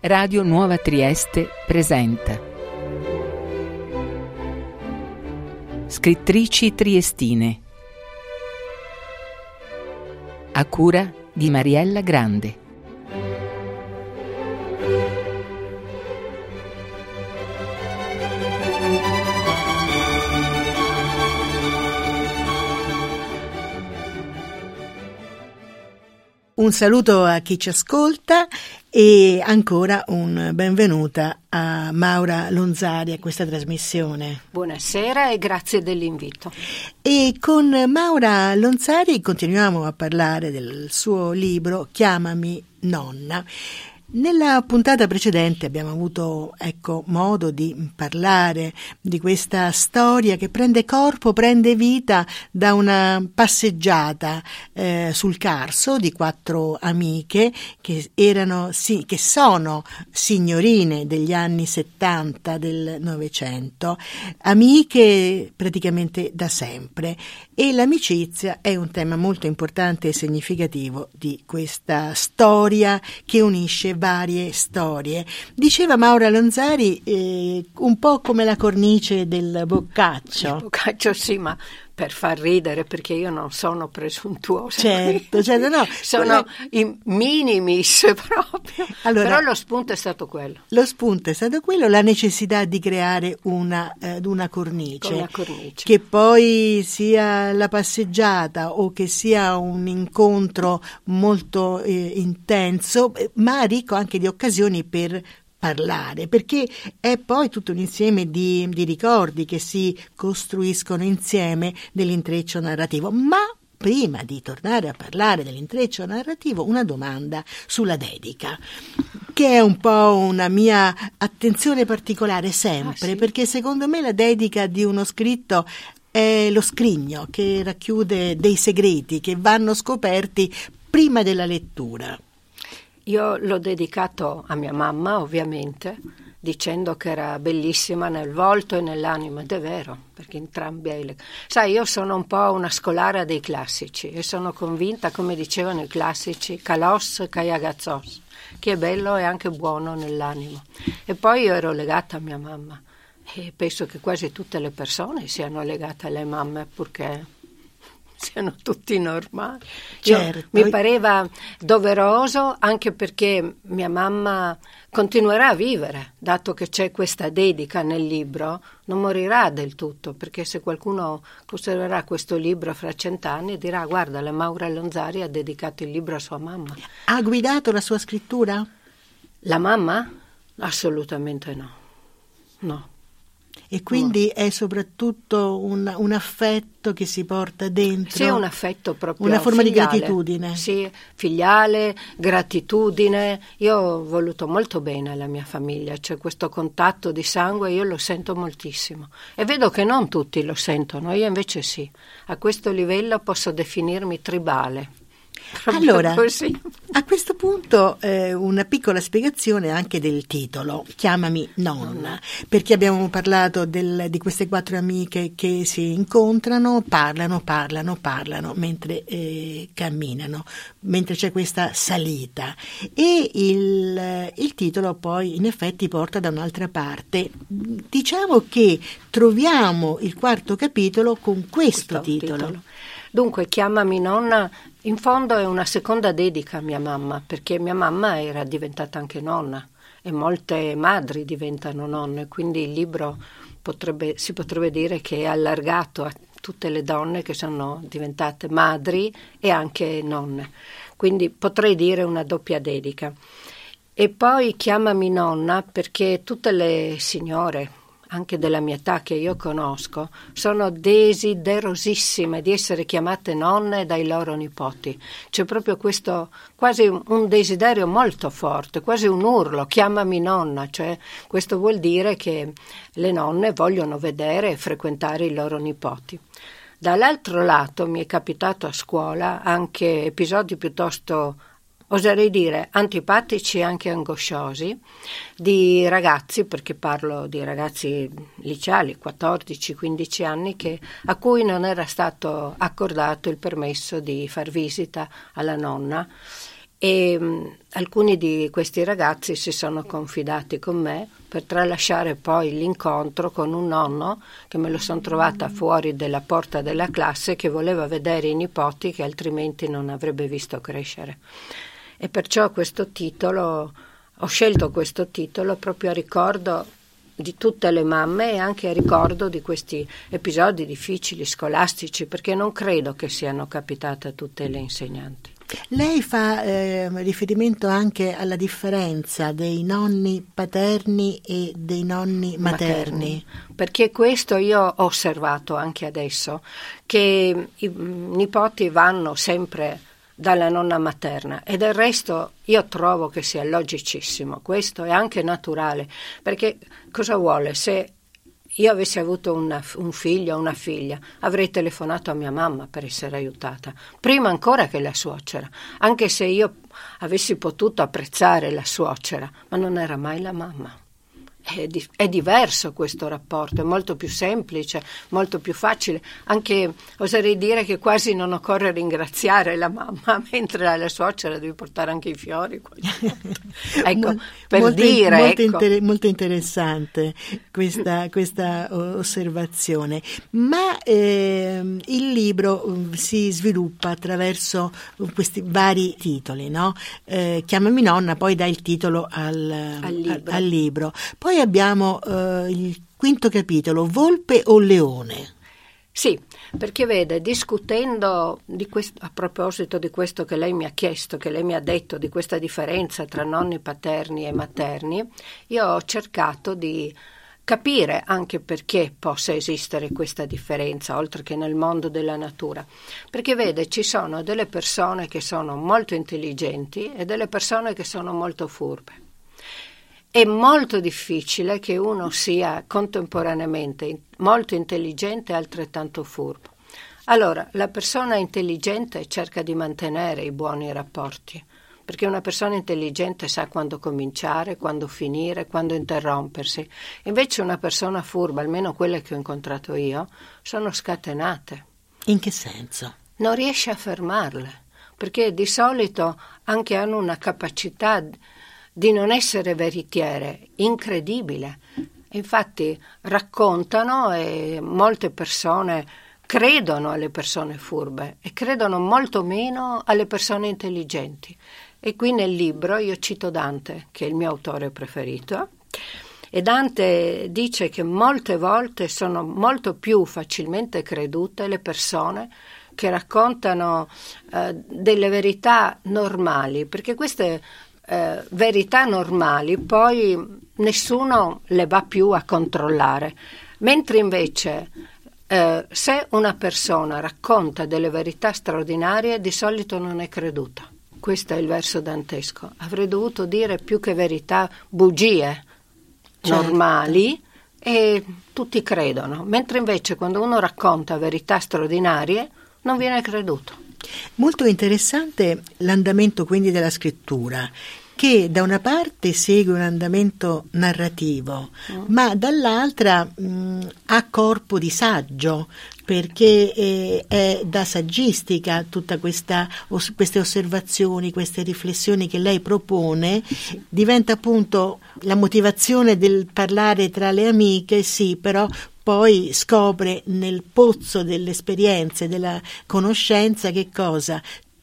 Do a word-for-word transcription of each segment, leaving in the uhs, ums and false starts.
Radio Nuova Trieste presenta Scrittrici triestine, a cura di Mariella Grande. Un saluto a chi ci ascolta e ancora un benvenuta a Maura Lonzari a questa trasmissione. Buonasera e grazie dell'invito. E con Maura Lonzari continuiamo a parlare del suo libro Chiamami nonna. Nella puntata precedente abbiamo avuto ecco modo di parlare di questa storia che prende corpo, prende vita da una passeggiata eh, sul Carso di quattro amiche che erano sì, che sono signorine degli anni settanta del Novecento, amiche praticamente da sempre, e l'amicizia è un tema molto importante e significativo di questa storia che unisce varie storie. Diceva Maura Lonzari eh, un po' come la cornice del Boccaccio. Il Boccaccio sì, ma per far ridere, perché io non sono presuntuosa. Certo, certo, no. Sono i minimis proprio. Allora, però lo spunto è stato quello. Lo spunto è stato quello, la necessità di creare una, eh, una cornice. Una cornice. Che poi sia la passeggiata o che sia un incontro molto eh, intenso, ma ricco anche di occasioni per parlare, perché è poi tutto un insieme di, di ricordi che si costruiscono insieme dell'intreccio narrativo. Ma prima di tornare a parlare dell'intreccio narrativo, una domanda sulla dedica, che è un po' una mia attenzione particolare sempre, ah, sì? Perché secondo me la dedica di uno scritto è lo scrigno che racchiude dei segreti che vanno scoperti prima della lettura. Io l'ho dedicato a mia mamma, ovviamente, dicendo che era bellissima nel volto e nell'anima, ed è vero, perché entrambi hai le... Sai, io sono un po' una scolara dei classici e sono convinta, come dicevano i classici, kalos kai agazzos, che è bello e anche buono nell'animo. E poi io ero legata a mia mamma e penso che quasi tutte le persone siano legate alle mamme, purché siano tutti normali. Certo. Io, mi pareva doveroso, anche perché mia mamma continuerà a vivere, dato che c'è questa dedica nel libro, non morirà del tutto, perché se qualcuno considererà questo libro fra cent'anni dirà: guarda, la Maura Lonzari ha dedicato il libro a sua mamma. Ha guidato la sua scrittura? La mamma? Assolutamente no. No. E quindi no. È soprattutto un, un affetto che si porta dentro. Sì, un affetto proprio una forma filiale. Di gratitudine. Sì, filiale, gratitudine. Io ho voluto molto bene alla mia famiglia, c'è questo contatto di sangue, io lo sento moltissimo. E vedo che non tutti lo sentono, io invece sì. A questo livello posso definirmi tribale. Proprio allora, così. A questo punto eh, una piccola spiegazione anche del titolo, Chiamami nonna, perché abbiamo parlato del, di queste quattro amiche che si incontrano, parlano, parlano, parlano mentre eh, camminano, mentre c'è questa salita, e il, il titolo poi in effetti porta da un'altra parte. Diciamo che troviamo il quarto capitolo con questo, questo titolo. titolo. Dunque, Chiamami nonna, in fondo è una seconda dedica a mia mamma, perché mia mamma era diventata anche nonna e molte madri diventano nonne, quindi il libro potrebbe, si potrebbe dire che è allargato a tutte le donne che sono diventate madri e anche nonne, quindi potrei dire una doppia dedica. E poi Chiamami nonna perché tutte le signore, anche della mia età che io conosco, sono desiderosissime di essere chiamate nonne dai loro nipoti. C'è proprio questo, quasi un desiderio molto forte, quasi un urlo, chiamami nonna, cioè questo vuol dire che le nonne vogliono vedere e frequentare i loro nipoti. Dall'altro lato mi è capitato a scuola anche episodi piuttosto, oserei dire, antipatici e anche angosciosi, di ragazzi, perché parlo di ragazzi liceali, quattordici quindici anni, che, a cui non era stato accordato il permesso di far visita alla nonna E mh, alcuni di questi ragazzi si sono confidati con me per tralasciare poi l'incontro con un nonno che me lo sono trovata fuori della porta della classe, che voleva vedere i nipoti che altrimenti non avrebbe visto crescere. E perciò questo titolo, ho scelto questo titolo proprio a ricordo di tutte le mamme e anche a ricordo di questi episodi difficili scolastici, perché non credo che siano capitate a tutte le insegnanti. Lei fa eh, riferimento anche alla differenza dei nonni paterni e dei nonni materni. materni. Perché questo io ho osservato anche adesso, che i nipoti vanno sempre dalla nonna materna e del resto io trovo che sia logicissimo, questo è anche naturale, perché cosa vuole? Se io avessi avuto una, un figlio o una figlia, avrei telefonato a mia mamma per essere aiutata, prima ancora che la suocera, anche se io avessi potuto apprezzare la suocera, ma non era mai la mamma. È, di, è diverso questo rapporto, è molto più semplice, molto più facile, anche oserei dire che quasi non occorre ringraziare la mamma, mentre alla suocera devi portare anche i fiori. Ecco, per molto, dire molto, ecco. inter- molto interessante questa, questa osservazione, ma eh, il libro si sviluppa attraverso questi vari titoli, no? Eh, Chiamami nonna poi dà il titolo al, al libro, al libro. Poi abbiamo eh, il quinto capitolo, Volpe o Leone? Sì, perché vede, discutendo di questo, a proposito di questo che lei mi ha chiesto, che lei mi ha detto, di questa differenza tra nonni paterni e materni, io ho cercato di capire anche perché possa esistere questa differenza, oltre che nel mondo della natura. Perché vede, ci sono delle persone che sono molto intelligenti e delle persone che sono molto furbe. È molto difficile che uno sia contemporaneamente molto intelligente e altrettanto furbo. Allora, la persona intelligente cerca di mantenere i buoni rapporti, perché una persona intelligente sa quando cominciare, quando finire, quando interrompersi. Invece una persona furba, almeno quelle che ho incontrato io, sono scatenate. In che senso? Non riesce a fermarle, perché di solito anche hanno una capacità di non essere veritiere, incredibile. Infatti raccontano e molte persone credono alle persone furbe e credono molto meno alle persone intelligenti. E qui nel libro io cito Dante, che è il mio autore preferito, e Dante dice che molte volte sono molto più facilmente credute le persone che raccontano eh, delle verità normali, perché queste Eh, verità normali poi nessuno le va più a controllare, mentre invece eh, se una persona racconta delle verità straordinarie di solito non è creduta. Questo è il verso dantesco. Avrei dovuto dire più che verità bugie, certo, normali, e tutti credono, mentre invece quando uno racconta verità straordinarie non viene creduto. Molto interessante l'andamento quindi della scrittura, che da una parte segue un andamento narrativo, mm. ma dall'altra mh, ha corpo di saggio, perché eh, è da saggistica tutta questa os- queste osservazioni, queste riflessioni che lei propone, diventa appunto la motivazione del parlare tra le amiche, sì, però poi scopre nel pozzo delle esperienze, della conoscenza, che cosa?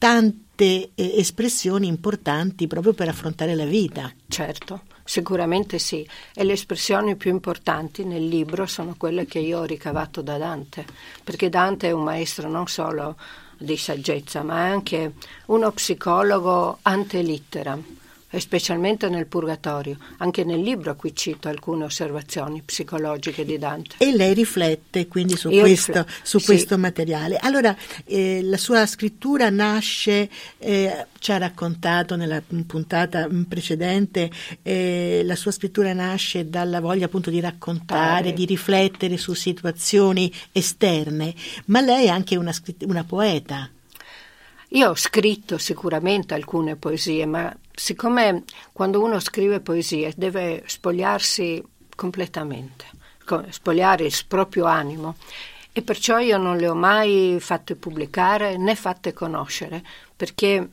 Tante eh, espressioni importanti proprio per affrontare la vita. Certo, sicuramente sì. E le espressioni più importanti nel libro sono quelle che io ho ricavato da Dante, perché Dante è un maestro non solo di saggezza, ma è anche uno psicologo ante litteram, e specialmente nel Purgatorio. Anche nel libro qui cito alcune osservazioni psicologiche di Dante. E lei riflette quindi su, Io questo, rifletto, su sì. questo materiale. Allora, eh, la sua scrittura nasce, eh, ci ha raccontato nella puntata precedente, eh, la sua scrittura nasce dalla voglia appunto di raccontare, Pare. di riflettere su situazioni esterne, ma lei è anche una, una poeta. Io ho scritto sicuramente alcune poesie, ma siccome quando uno scrive poesie deve spogliarsi completamente, spogliare il proprio animo, e perciò io non le ho mai fatte pubblicare né fatte conoscere, perché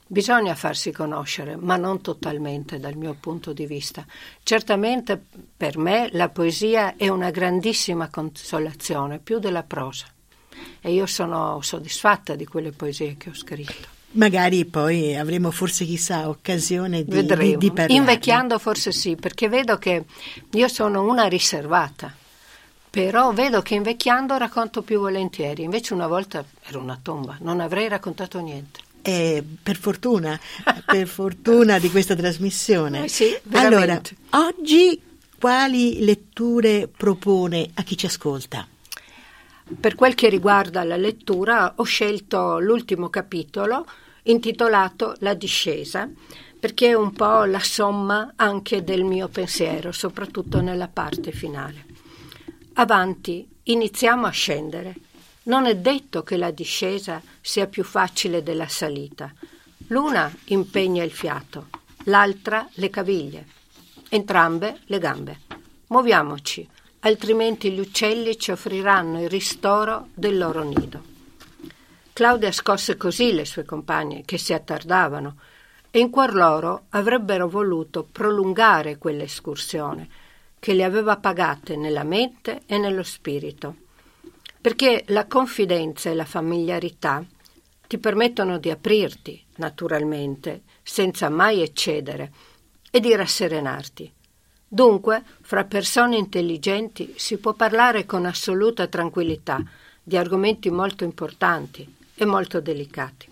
Bisogna farsi conoscere, ma non totalmente dal mio punto di vista. Certamente per me la poesia è una grandissima consolazione, più della prosa. E io sono soddisfatta di quelle poesie che ho scritto. Magari poi avremo forse chissà occasione di, Vedremo. di, di parlarne. Invecchiando forse sì, perché vedo che io sono una riservata, però vedo che invecchiando racconto più volentieri. Invece una volta ero una tomba, non avrei raccontato niente. Eh, per fortuna, per fortuna di questa trasmissione. Eh sì, allora, veramente. oggi quali letture propone a chi ci ascolta? Per quel che riguarda la lettura, ho scelto l'ultimo capitolo intitolato La discesa, perché è un po' la somma anche del mio pensiero, soprattutto nella parte finale. Avanti, iniziamo a scendere. Non è detto che la discesa sia più facile della salita. L'una impegna il fiato, l'altra le caviglie, entrambe le gambe. Muoviamoci, altrimenti gli uccelli ci offriranno il ristoro del loro nido. Claudia scosse così le sue compagne, che si attardavano, e in cuor loro avrebbero voluto prolungare quell'escursione che le aveva pagate nella mente e nello spirito, perché la confidenza e la familiarità ti permettono di aprirti, naturalmente, senza mai eccedere, e di rasserenarti. Dunque, fra persone intelligenti si può parlare con assoluta tranquillità di argomenti molto importanti e molto delicati.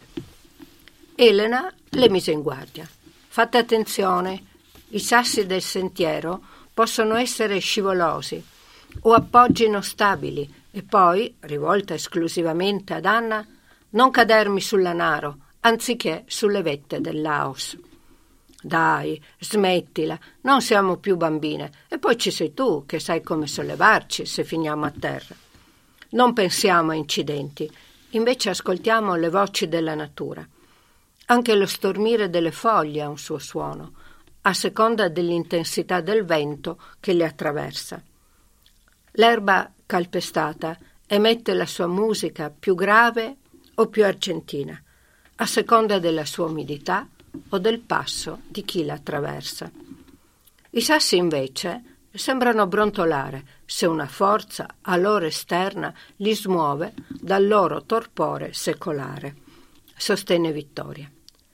Elena le mise in guardia. Fate attenzione, i sassi del sentiero possono essere scivolosi o appoggi non stabili, e poi, rivolta esclusivamente ad Anna, non cadermi sull'anaro, anziché sulle vette del Laos. Dai, smettila, non siamo più bambine, e poi ci sei tu che sai come sollevarci se finiamo a terra. Non pensiamo a incidenti, invece ascoltiamo le voci della natura. Anche lo stormire delle foglie ha un suo suono, a seconda dell'intensità del vento che le attraversa. L'erba calpestata emette la sua musica più grave o più argentina, a seconda della sua umidità o del passo di chi la attraversa. I sassi invece sembrano brontolare se una forza a loro esterna li smuove dal loro torpore secolare, sostenne Vittoria.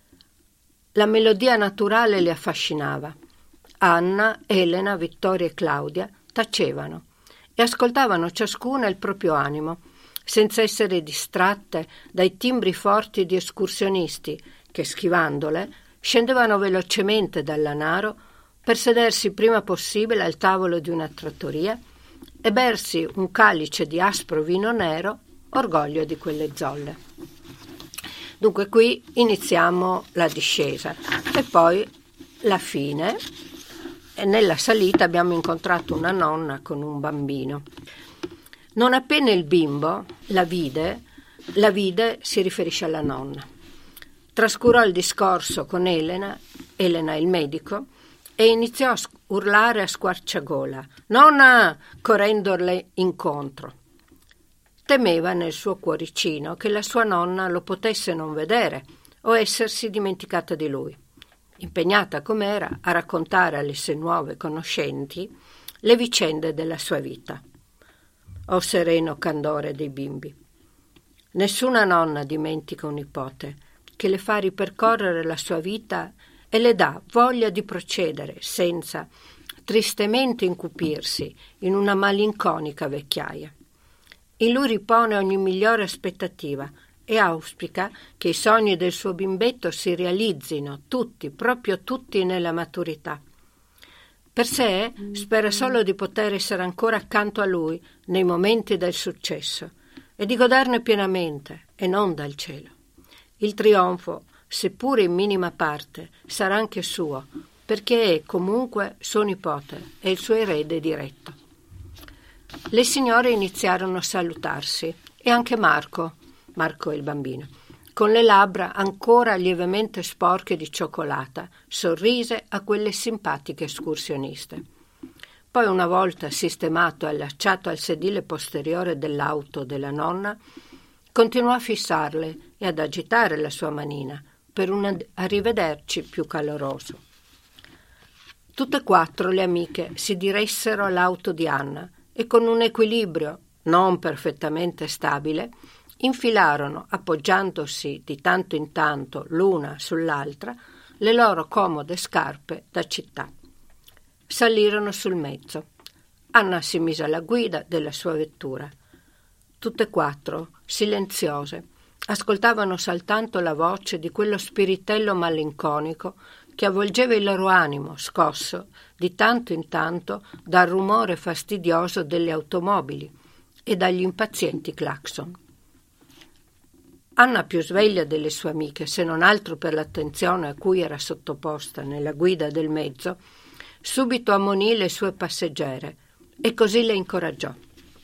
La melodia naturale li affascinava. Anna, Elena, Vittoria e Claudia tacevano e ascoltavano ciascuna il proprio animo, senza essere distratte dai timbri forti di escursionisti che, schivandole, scendevano velocemente dall'anaro per sedersi prima possibile al tavolo di una trattoria e bersi un calice di aspro vino nero, orgoglio di quelle zolle. Dunque qui iniziamo la discesa e poi la fine, e nella salita abbiamo incontrato una nonna con un bambino. Non appena il bimbo la vide, la vide si riferisce alla nonna. Trascurò il discorso con Elena, Elena il medico, e iniziò a urlare a squarciagola: «Nonna!» correndole incontro. Temeva nel suo cuoricino che la sua nonna lo potesse non vedere o essersi dimenticata di lui, impegnata com'era a raccontare alle sue nuove conoscenti le vicende della sua vita. O sereno candore dei bimbi! Nessuna nonna dimentica un nipote che le fa ripercorrere la sua vita e le dà voglia di procedere senza tristemente incupirsi in una malinconica vecchiaia. In lui ripone ogni migliore aspettativa e auspica che i sogni del suo bimbetto si realizzino tutti, proprio tutti nella maturità. Per sé spera solo di poter essere ancora accanto a lui nei momenti del successo e di goderne pienamente e non dal cielo. Il trionfo, seppure in minima parte, sarà anche suo, perché è comunque suo nipote e il suo erede diretto. Le signore iniziarono a salutarsi e anche Marco, Marco il bambino, con le labbra ancora lievemente sporche di cioccolata, sorrise a quelle simpatiche escursioniste. Poi, una volta sistemato e allacciato al sedile posteriore dell'auto della nonna, continuò a fissarle e ad agitare la sua manina, per un arrivederci più caloroso. Tutte e quattro le amiche si diressero all'auto di Anna e con un equilibrio non perfettamente stabile infilarono, appoggiandosi di tanto in tanto l'una sull'altra, le loro comode scarpe da città. Salirono sul mezzo. Anna si mise alla guida della sua vettura. Tutte e quattro, silenziose, ascoltavano soltanto la voce di quello spiritello malinconico che avvolgeva il loro animo, scosso di tanto in tanto dal rumore fastidioso delle automobili e dagli impazienti clacson. Anna, più sveglia delle sue amiche, se non altro per l'attenzione a cui era sottoposta nella guida del mezzo, subito ammonì le sue passeggere e così le incoraggiò.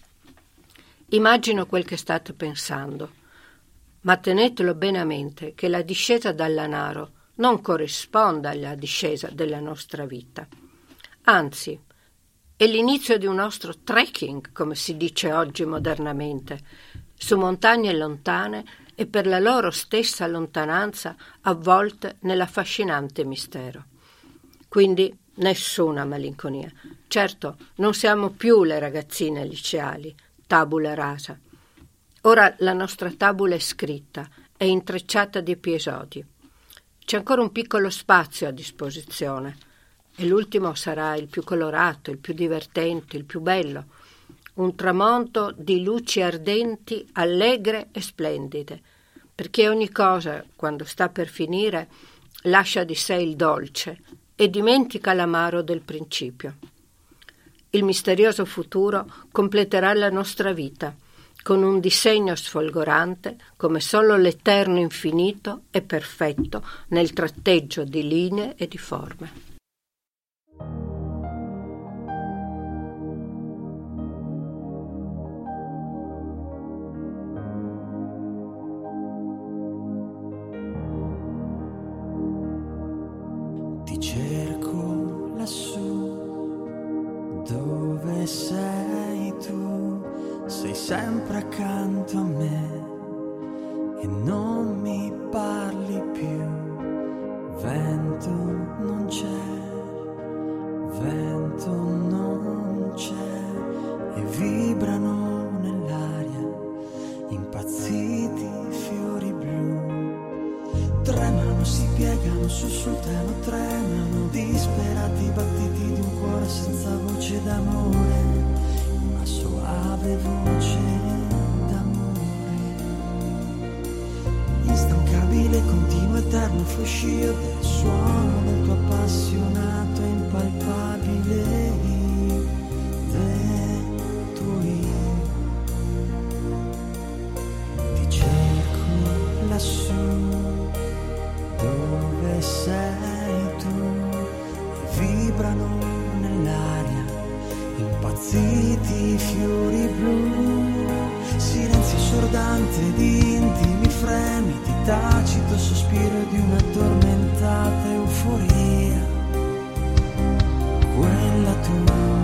Immagino quel che state pensando, ma tenetelo bene a mente che la discesa dall'Anaro non corrisponde alla discesa della nostra vita. Anzi, è l'inizio di un nostro trekking, come si dice oggi modernamente, su montagne lontane e per la loro stessa lontananza avvolte nell'affascinante mistero. Quindi nessuna malinconia. Certo, non siamo più le ragazzine liceali, tabula rasa. Ora la nostra tabula è scritta, è intrecciata di episodi. C'è ancora un piccolo spazio a disposizione e l'ultimo sarà il più colorato, il più divertente, il più bello. Un tramonto di luci ardenti, allegre e splendide, perché ogni cosa, quando sta per finire, lascia di sé il dolce e dimentica l'amaro del principio. Il misterioso futuro completerà la nostra vita, con un disegno sfolgorante come solo l'eterno infinito è perfetto nel tratteggio di linee e di forme. Ti cerco lassù, dove sei tu? Sei sempre accanto a me e non mi parli più. Vento non c'è, vento non c'è e vibrano nell'aria impazziti fiori blu. Tremano, si piegano, sussultano, tremano, disperati battiti di un cuore senza voce d'amore. Soave voce d'amore, instancabile, continuo, eterno fruscio del suono del tuo appassionato e impalpabile detto io. Ti cerco lassù, dove sei tu, e vibrano nell'aria impazziti fiori blu, silenzio assordante di intimi fremiti, tacito sospiro di un'addormentata euforia, quella tua.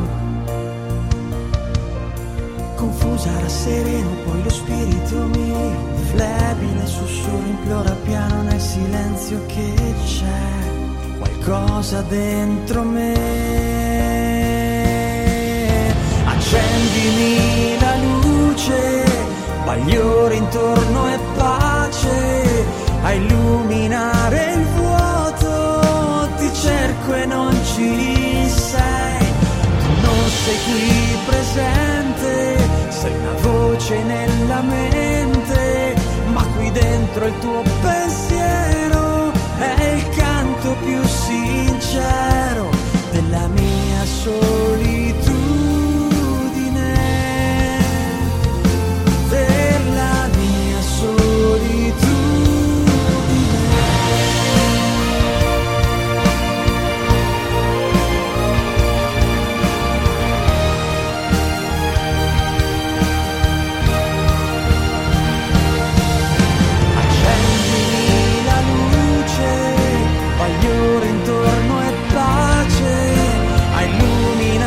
Confusa era sereno, poi lo spirito mio, flebile sussurro implora piano nel silenzio che c'è qualcosa dentro me. Accendimi la luce, bagliore intorno e pace, a illuminare il vuoto. Ti cerco e non ci sei, tu non sei qui presente, sei una voce nella mente, ma qui dentro il tuo pensiero è il canto più sincero della mia solitudine. Intorno e pace, a illuminare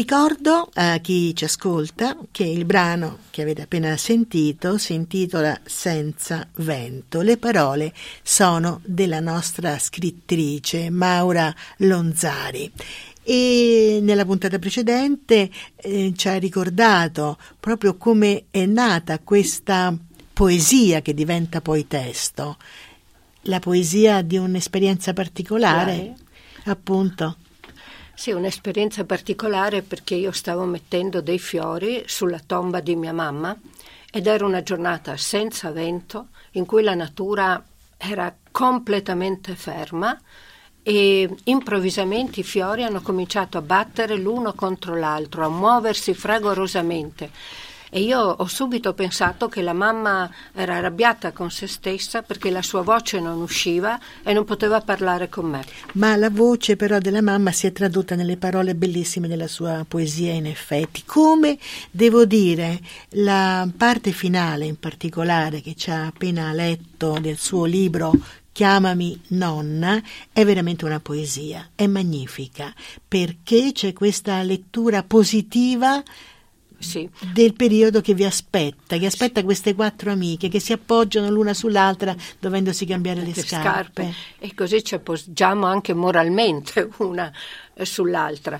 Ricordo a chi ci ascolta che il brano che avete appena sentito si intitola Senza vento. Le parole sono della nostra scrittrice Maura Lonzari. E nella puntata precedente eh, ci ha ricordato proprio come è nata questa poesia che diventa poi testo, la poesia di un'esperienza particolare, Dai. appunto. Sì, un'esperienza particolare perché io stavo mettendo dei fiori sulla tomba di mia mamma ed era una giornata senza vento in cui la natura era completamente ferma e improvvisamente i fiori hanno cominciato a battere l'uno contro l'altro, a muoversi fragorosamente. E io ho subito pensato che la mamma era arrabbiata con se stessa perché la sua voce non usciva e non poteva parlare con me. Ma la voce però della mamma si è tradotta nelle parole bellissime della sua poesia, in effetti. Come, devo dire, la parte finale in particolare che ci ha appena letto del suo libro Chiamami nonna, è veramente una poesia, è magnifica, perché c'è questa lettura positiva Sì. del periodo che vi aspetta, che aspetta sì. queste quattro amiche che si appoggiano l'una sull'altra dovendosi cambiare le, le scarpe. scarpe e così ci appoggiamo anche moralmente una sull'altra.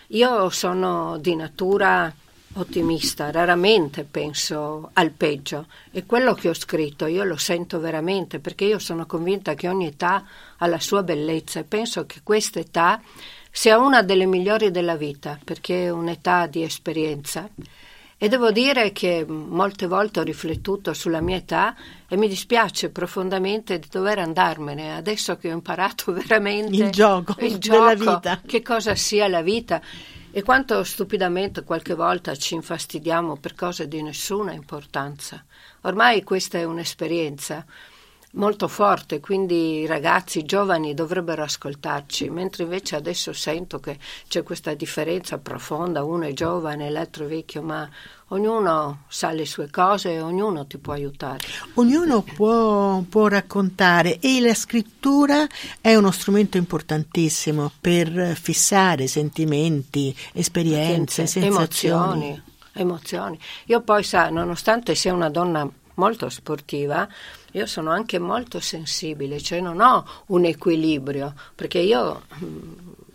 Io sono di natura ottimista, raramente penso al peggio e quello che ho scritto io lo sento veramente perché io sono convinta che ogni età ha la sua bellezza e penso che questa età sia una delle migliori della vita perché è un'età di esperienza e devo dire che molte volte ho riflettuto sulla mia età e mi dispiace profondamente di dover andarmene adesso che ho imparato veramente il gioco, il gioco della vita, che cosa sia la vita e quanto stupidamente qualche volta ci infastidiamo per cose di nessuna importanza. Ormai questa è un'esperienza molto forte, quindi i ragazzi giovani dovrebbero ascoltarci, mentre invece adesso sento che c'è questa differenza profonda, uno è giovane e l'altro è vecchio, ma ognuno sa le sue cose e ognuno ti può aiutare. Ognuno può, può raccontare e la scrittura è uno strumento importantissimo per fissare sentimenti, esperienze, sensazioni. Emozioni, emozioni. Io poi, sa, nonostante sia una donna molto sportiva, io sono anche molto sensibile, cioè non ho un equilibrio, perché io mh,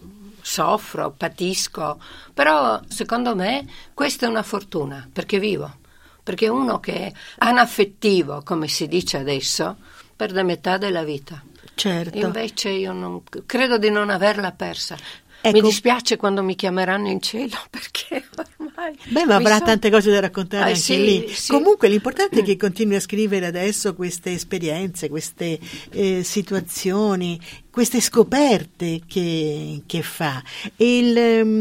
soffro, patisco, però secondo me questa è una fortuna, perché vivo, perché uno che è anaffettivo, come si dice adesso, perde metà della vita. Certo. Invece io non, credo di non averla persa. Ecco. Mi dispiace quando mi chiameranno in cielo perché ormai... Beh, ma avrà so... tante cose da raccontare ah, anche sì, lì. Sì. Comunque l'importante è che continui a scrivere adesso queste esperienze, queste eh, situazioni, queste scoperte che, che fa. E, il,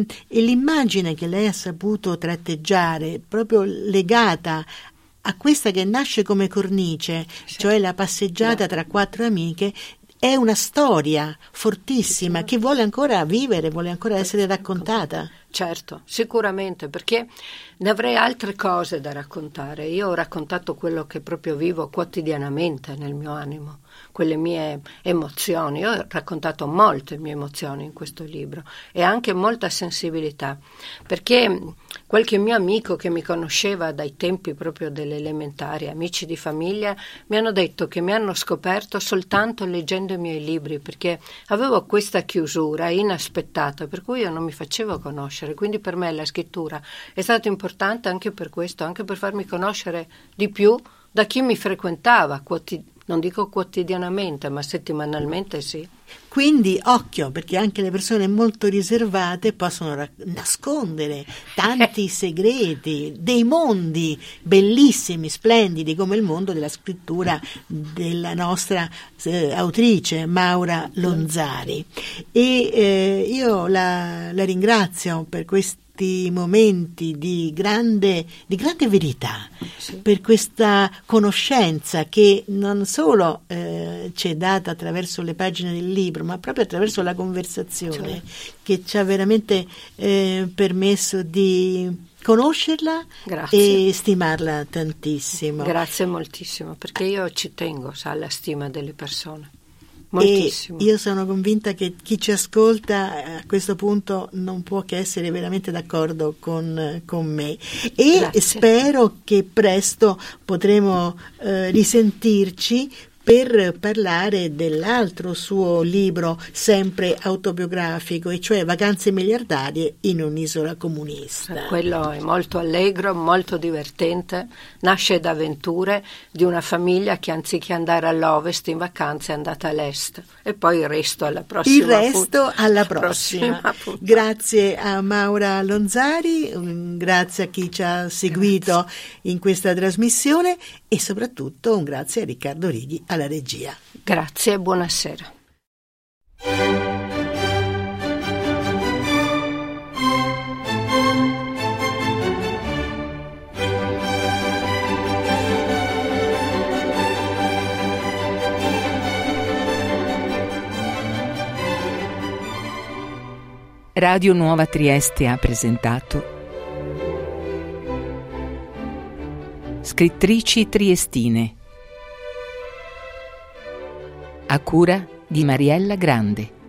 e l'immagine che lei ha saputo tratteggiare, proprio legata a questa che nasce come cornice, sì. cioè la passeggiata tra quattro amiche, è una storia fortissima che vuole ancora vivere, vuole ancora essere raccontata. Certo, sicuramente, perché ne avrei altre cose da raccontare. Io ho raccontato quello che proprio vivo quotidianamente nel mio animo, quelle mie emozioni. Io ho raccontato molte mie emozioni in questo libro e anche molta sensibilità, perché qualche mio amico che mi conosceva dai tempi proprio delle elementari, amici di famiglia, mi hanno detto che mi hanno scoperto soltanto leggendo i miei libri, perché avevo questa chiusura inaspettata, per cui io non mi facevo conoscere. Quindi per me la scrittura è stata importante anche per questo, anche per farmi conoscere di più da chi mi frequentava, quotid- non dico quotidianamente, ma settimanalmente sì. Quindi occhio, perché anche le persone molto riservate possono ra- nascondere tanti segreti, dei mondi bellissimi, splendidi, come il mondo della scrittura della nostra eh, autrice Maura Lonzari. E eh, io la, la ringrazio per questo momenti di grande, di grande verità, sì. per questa conoscenza che non solo eh, ci è data attraverso le pagine del libro, ma proprio attraverso la conversazione, cioè. che ci ha veramente eh, permesso di conoscerla Grazie. e stimarla tantissimo. Grazie moltissimo, perché io ci tengo, sa, alla stima delle persone. Moltissimo. E io sono convinta che chi ci ascolta a questo punto non può che essere veramente d'accordo con, con me, e Grazie. spero che presto potremo eh, risentirci per parlare dell'altro suo libro sempre autobiografico, e cioè Vacanze miliardarie in un'isola comunista. Quello è molto allegro, molto divertente, nasce da avventure di una famiglia che anziché andare all'ovest in vacanza è andata all'est, e poi il resto alla prossima. Il resto punt- alla prossima. prossima Grazie a Maura Lonzari, un grazie a chi ci ha seguito Grazie. in questa trasmissione, e soprattutto un grazie a Riccardo Righi alla regia. Grazie e buonasera. Radio Nuova Trieste ha presentato Scrittrici triestine, a cura di Mariella Grande.